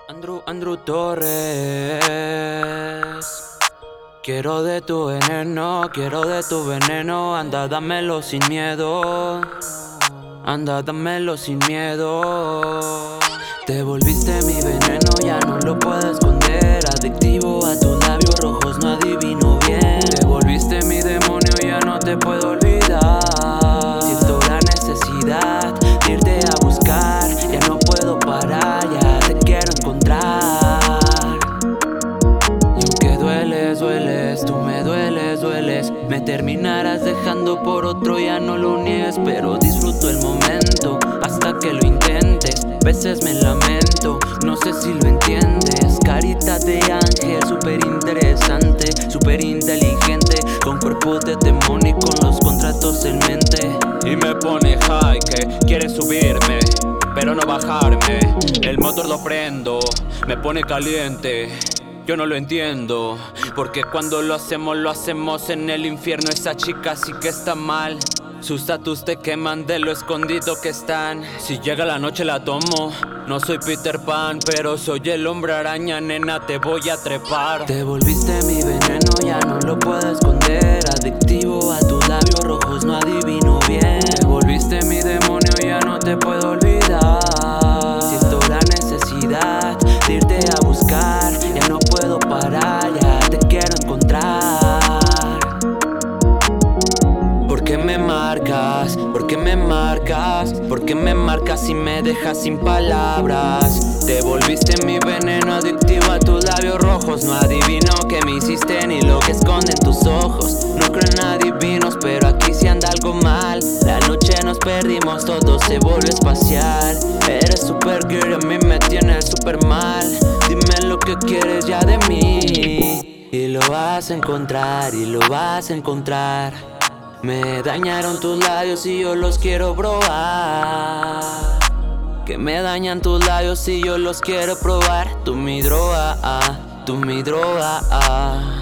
Andrew Torres. Quiero de tu veneno, anda dámelo sin miedo. Anda dámelo sin miedo. Te volviste mi veneno, ya no lo puedo esconder. Adictivo a tus labios rojos, no adivino bien. Te volviste mi demonio, ya no te puedo olvidar. Siento la necesidad de irte a buscar. Ya no puedo parar, ya te quiero encontrar. Y aunque dueles, tú me dueles. Me terminarás dejando por otro, ya no lo niegues. Pero disfruto el momento hasta que lo intentes. Veces me lamento, no sé si lo entiendes. Carita de ángel, súper interesante, súper inteligente, con cuerpo de demonio y con los contratos en mente. Y me pone high, que quiere subirme, pero no bajarme. El motor lo prendo, me pone caliente. Yo no lo entiendo, porque cuando lo hacemos en el infierno. Esa chica sí que está mal. Sus tatus te queman de lo escondido que están. Si llega la noche la tomo. No soy Peter Pan, pero soy el hombre araña, nena, te voy a trepar. Te volviste mi veneno, ya no lo puedo esconder. Adictivo a tus labios rojos, no adivino bien. Te volviste mi demonio, ya no te puedo olvidar. Siento la necesidad de irte a buscar. Ya no puedo parar, ya te quiero encontrar. ¿Por qué me marcas? ¿Por qué me marcas? ¿Por qué me marcas y me dejas sin palabras? Te volviste mi veneno, adictivo a tus labios rojos. No adivino qué me hiciste ni lo que esconden tus ojos. No creo en adivinos, pero aquí sí anda algo mal. La noche nos perdimos, todo se volvió espacial. Eres super girl, a mí me tienes super mal. Dime lo que quieres ya de mí. Y lo vas a encontrar, y lo vas a encontrar. Me dañaron tus labios y yo los quiero probar. Que me dañan tus labios y yo los quiero probar. Tú mi droga, tú mi droga.